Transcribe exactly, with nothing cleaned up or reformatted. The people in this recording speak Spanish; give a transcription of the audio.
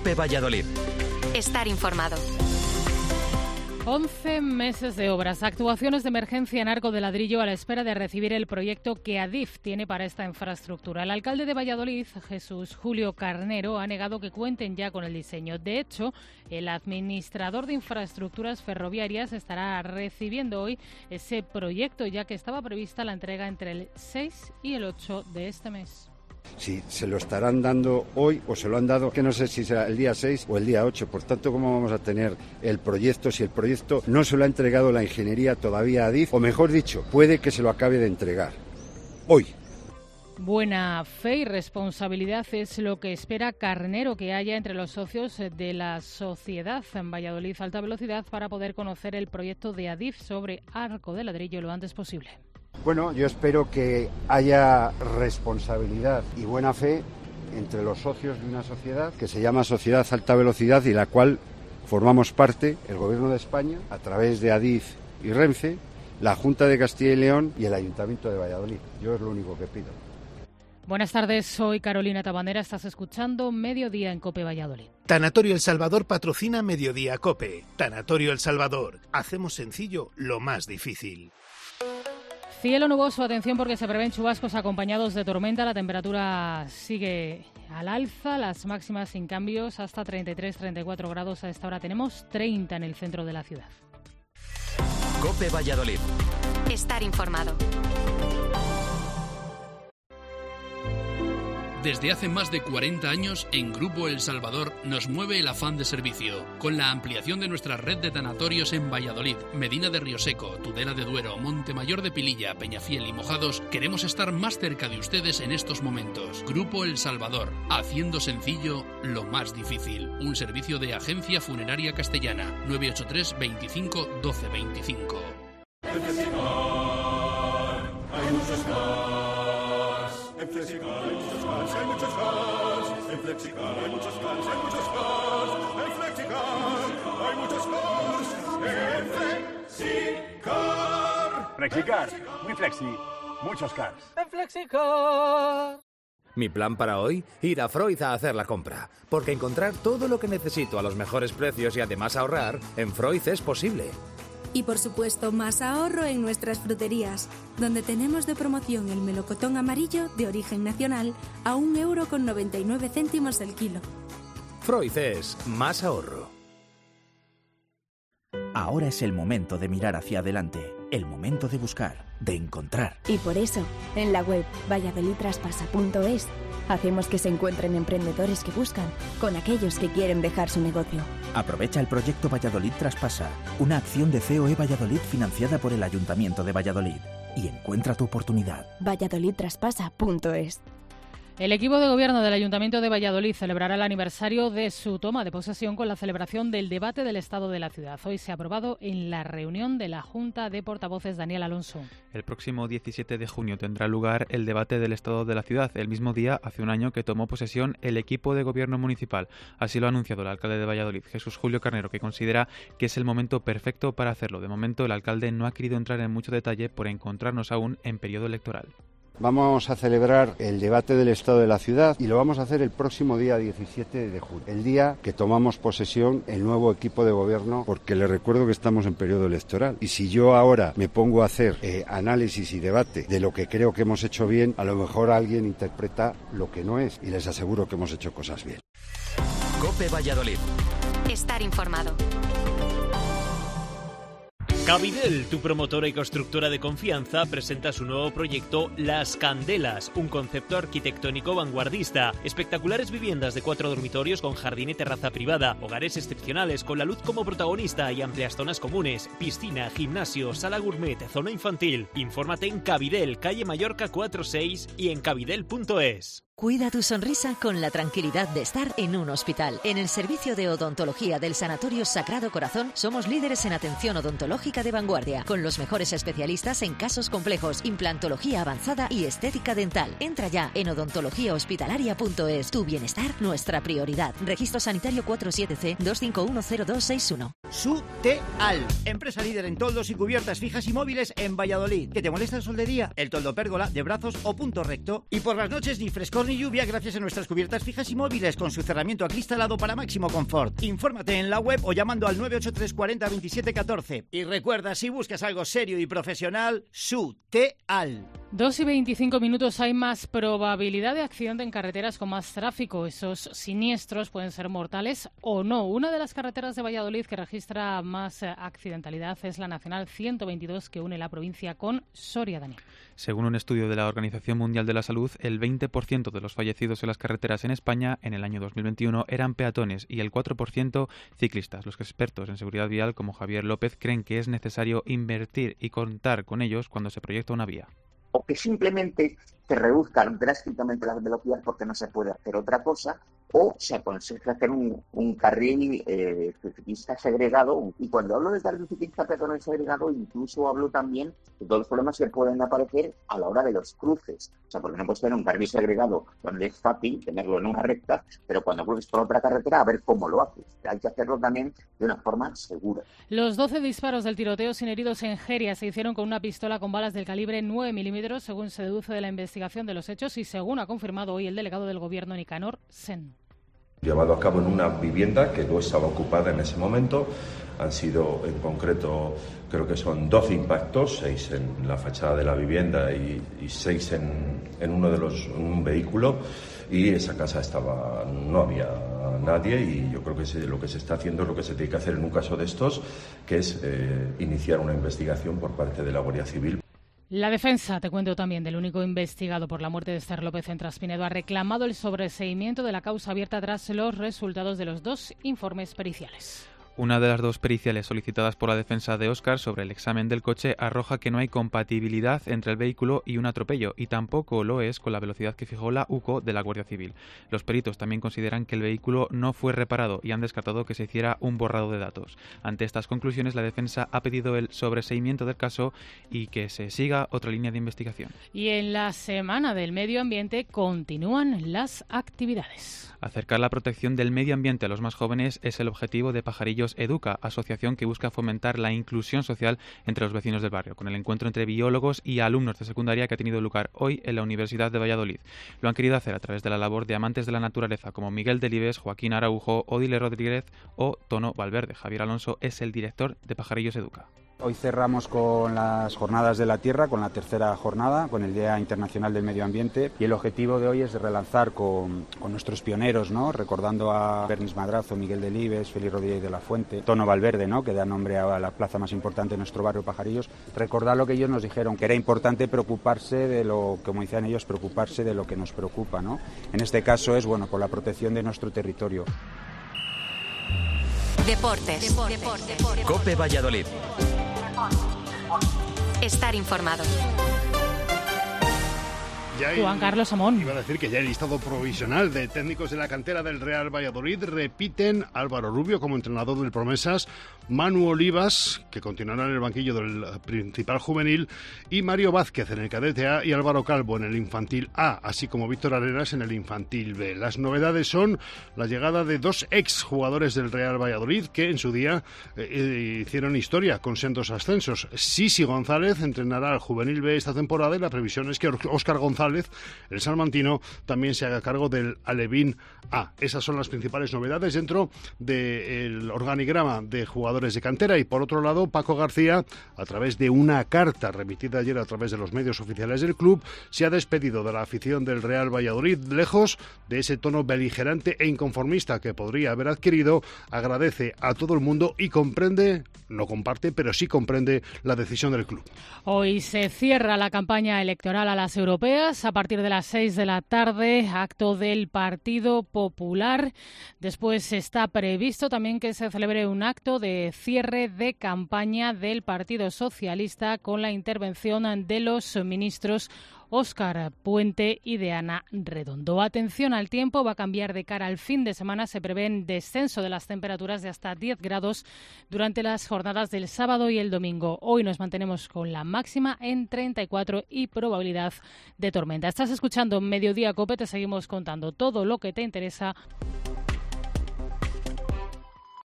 COPE Valladolid. Estar informado. once meses de obras, actuaciones de emergencia en Arco de Ladrillo a la espera de recibir el proyecto que Adif tiene para esta infraestructura. El alcalde de Valladolid, Jesús Julio Carnero, ha negado que cuenten ya con el diseño. De hecho, el administrador de infraestructuras ferroviarias estará recibiendo hoy ese proyecto, ya que estaba prevista la entrega entre el seis y el ocho de este mes. Si se lo estarán dando hoy o se lo han dado, que no sé si será el día seis o el día ocho. Por tanto, ¿cómo vamos a tener el proyecto si el proyecto no se lo ha entregado la ingeniería todavía a Adif? O mejor dicho, puede que se lo acabe de entregar hoy. Buena fe y responsabilidad es lo que espera Carnero que haya entre los socios de la sociedad en Valladolid Alta Velocidad para poder conocer el proyecto de Adif sobre Arco de Ladrillo lo antes posible. Bueno, yo espero que haya responsabilidad y buena fe entre los socios de una sociedad que se llama Sociedad Alta Velocidad y la cual formamos parte el Gobierno de España a través de Adif y Renfe, la Junta de Castilla y León y el Ayuntamiento de Valladolid. Yo es lo único que pido. Buenas tardes, soy Carolina Tabanera, estás escuchando Mediodía en COPE Valladolid. Tanatorio El Salvador patrocina Mediodía COPE. Tanatorio El Salvador. Hacemos sencillo lo más difícil. Cielo nuboso, atención porque se prevén chubascos acompañados de tormenta. La temperatura sigue al alza, las máximas sin cambios hasta treinta y tres, treinta y cuatro grados. A esta hora tenemos treinta en el centro de la ciudad. COPE Valladolid. Estar informado. Desde hace más de cuarenta años, en Grupo El Salvador nos mueve el afán de servicio. Con la ampliación de nuestra red de tanatorios en Valladolid, Medina de Rioseco, Tudela de Duero, Montemayor de Pililla, Peñafiel y Mojados, queremos estar más cerca de ustedes en estos momentos. Grupo El Salvador, haciendo sencillo lo más difícil. Un servicio de Agencia Funeraria Castellana. nueve ocho tres, veinticinco, doce veinticinco. En Flexicar hay muchos cars. En Flexicar hay muchos cars, hay muchos cars. En Flexicar hay muchos cars, hay muchos cars. En Flexicar hay muchos cars. En Flexicar. Flexicar, muy flexi, muchos cars. En Flexicar. Mi plan para hoy, ir a Freud a hacer la compra, porque encontrar todo lo que necesito a los mejores precios y además ahorrar, en Freud es posible. Y por supuesto, más ahorro en nuestras fruterías, donde tenemos de promoción el melocotón amarillo de origen nacional a un euro con noventa y nueve céntimos el kilo. Freud es más ahorro. Ahora es el momento de mirar hacia adelante, el momento de buscar, de encontrar. Y por eso, en la web valladolid traspasa punto es, hacemos que se encuentren emprendedores que buscan con aquellos que quieren dejar su negocio. Aprovecha el proyecto Valladolid Traspasa, una acción de C O E Valladolid financiada por el Ayuntamiento de Valladolid. Y encuentra tu oportunidad. valladolid traspasa punto es. El equipo de gobierno del Ayuntamiento de Valladolid celebrará el aniversario de su toma de posesión con la celebración del debate del estado de la ciudad. Hoy se ha aprobado en la reunión de la Junta de Portavoces. Daniel Alonso. El próximo diecisiete de junio tendrá lugar el debate del estado de la ciudad, el mismo día, hace un año, que tomó posesión el equipo de gobierno municipal. Así lo ha anunciado el alcalde de Valladolid, Jesús Julio Carnero, que considera que es el momento perfecto para hacerlo. De momento, el alcalde no ha querido entrar en mucho detalle por encontrarnos aún en periodo electoral. Vamos a celebrar el debate del estado de la ciudad y lo vamos a hacer el próximo día diecisiete de junio, el día que tomamos posesión el nuevo equipo de gobierno, porque les recuerdo que estamos en periodo electoral. Y si yo ahora me pongo a hacer eh, análisis y debate de lo que creo que hemos hecho bien, a lo mejor alguien interpreta lo que no es, y les aseguro que hemos hecho cosas bien. COPE Valladolid. Estar informado. Cabidel, tu promotora y constructora de confianza, presenta su nuevo proyecto Las Candelas, un concepto arquitectónico vanguardista. Espectaculares viviendas de cuatro dormitorios con jardín y terraza privada, hogares excepcionales con la luz como protagonista y amplias zonas comunes, piscina, gimnasio, sala gourmet, zona infantil. Infórmate en Cabidel, calle Mallorca cuatro seis y en cabidel punto es. Cuida tu sonrisa con la tranquilidad de estar en un hospital. En el servicio de odontología del Sanatorio Sagrado Corazón somos líderes en atención odontológica de vanguardia, con los mejores especialistas en casos complejos, implantología avanzada y estética dental. Entra ya en odontología hospitalaria punto es. Tu bienestar, nuestra prioridad. Registro sanitario cuarenta y siete C dos cinco uno cero dos seis uno. Suteal, empresa líder en toldos y cubiertas fijas y móviles en Valladolid. ¿Que te molesta el sol de día? El toldo pérgola, de brazos o punto recto. Y por las noches ni frescor ni lluvia gracias a nuestras cubiertas fijas y móviles con su cerramiento acristalado para máximo confort. Infórmate en la web o llamando al nueve ocho tres cuarenta veintisiete catorce. Y recuerda, si buscas algo serio y profesional, Suteal. Dos y veinticinco minutos. Hay más probabilidad de accidente en carreteras con más tráfico. Esos siniestros pueden ser mortales o no. Una de las carreteras de Valladolid que registra más accidentalidad es la Nacional ciento veintidós, que une la provincia con Soria. Dani. Según un estudio de la Organización Mundial de la Salud, el veinte por ciento de los fallecidos en las carreteras en España en el año dos mil veintiuno eran peatones y el cuatro por ciento ciclistas. Los expertos en seguridad vial, como Javier López, creen que es necesario invertir y contar con ellos cuando se proyecta una vía. O que simplemente se reduzcan drásticamente las velocidades porque no se puede hacer otra cosa, o se aconseja hacer un, un carril eh, ciclista segregado. Y cuando hablo de carril ciclista peatonal segregado, incluso hablo también de todos los problemas que pueden aparecer a la hora de los cruces. O sea, porque no puedes tener un carril segregado donde es fácil tenerlo en una recta, pero cuando cruces por otra carretera, a ver cómo lo haces. Hay que hacerlo también de una forma segura. Los doce disparos del tiroteo sin heridos en Jeria se hicieron con una pistola con balas del calibre nueve milímetros, según se deduce de la investigación de los hechos y según ha confirmado hoy el delegado del Gobierno, Nicanor Sen. Llevado a cabo en una vivienda que no estaba ocupada en ese momento. Han sido, en concreto, creo que son doce impactos, seis en la fachada de la vivienda y, y seis en, en uno de los en un vehículo. Y esa casa estaba, no había nadie, y yo creo que se, lo que se está haciendo es lo que se tiene que hacer en un caso de estos, que es eh, iniciar una investigación por parte de la Guardia Civil. La defensa, te cuento también, del único investigado por la muerte de Esther López en Traspinedo, ha reclamado el sobreseimiento de la causa abierta tras los resultados de los dos informes periciales. Una de las dos periciales solicitadas por la defensa de Óscar sobre el examen del coche arroja que no hay compatibilidad entre el vehículo y un atropello, y tampoco lo es con la velocidad que fijó la U C O de la Guardia Civil. Los peritos también consideran que el vehículo no fue reparado y han descartado que se hiciera un borrado de datos. Ante estas conclusiones, la defensa ha pedido el sobreseimiento del caso y que se siga otra línea de investigación. Y en la Semana del Medio Ambiente continúan las actividades. Acercar la protección del medio ambiente a los más jóvenes es el objetivo de Pajarillos Educa, asociación que busca fomentar la inclusión social entre los vecinos del barrio, con el encuentro entre biólogos y alumnos de secundaria que ha tenido lugar hoy en la Universidad de Valladolid. Lo han querido hacer a través de la labor de amantes de la naturaleza como Miguel Delibes, Joaquín Araujo, Odile Rodríguez o Tono Valverde. Javier Alonso es el director de Pajarillos Educa. Hoy cerramos con las Jornadas de la Tierra, con la tercera jornada, con el Día Internacional del Medio Ambiente, y el objetivo de hoy es relanzar con, con nuestros pioneros, ¿no? Recordando a Bernis Madrazo, Miguel Delibes, Félix Rodríguez de la Fuente, Tono Valverde, ¿no? Que da nombre a la plaza más importante de nuestro barrio, Pajarillos. Recordar lo que ellos nos dijeron, que era importante preocuparse de lo, como decían ellos, preocuparse de lo que nos preocupa, ¿no? En este caso es, bueno, por la protección de nuestro territorio. Deportes. Deportes. Deportes. COPE Valladolid. Estar informado. Ya hay, Juan Carlos Amón. Iba a decir que ya el listado provisional de técnicos de la cantera del Real Valladolid repiten Álvaro Rubio como entrenador del Promesas, Manu Olivas, que continuará en el banquillo del principal juvenil, y Mario Vázquez en el cadete A y Álvaro Calvo en el infantil A, así como Víctor Arenas en el infantil B. Las novedades son la llegada de dos ex jugadores del Real Valladolid que en su día eh, hicieron historia con sendos ascensos. Sisi González entrenará al juvenil B esta temporada y la previsión es que Óscar González, el salmantino, también se haga cargo del Alevín A. Esas son las principales novedades dentro del organigrama de jugadores de cantera. Y por otro lado, Paco García, a través de una carta remitida ayer a través de los medios oficiales del club, se ha despedido de la afición del Real Valladolid, lejos de ese tono beligerante e inconformista que podría haber adquirido. Agradece a todo el mundo y comprende, no comparte, pero sí comprende la decisión del club. Hoy se cierra la campaña electoral a las europeas. A partir de las seis de la tarde, acto del Partido Popular. Después está previsto también que se celebre un acto de cierre de campaña del Partido Socialista con la intervención de los ministros Óscar Puente y de Ana Redondo. Atención al tiempo, va a cambiar de cara al fin de semana. Se prevé un descenso de las temperaturas de hasta diez grados durante las jornadas del sábado y el domingo. Hoy nos mantenemos con la máxima en treinta y cuatro y probabilidad de tormenta. Estás escuchando Mediodía COPE, te seguimos contando todo lo que te interesa.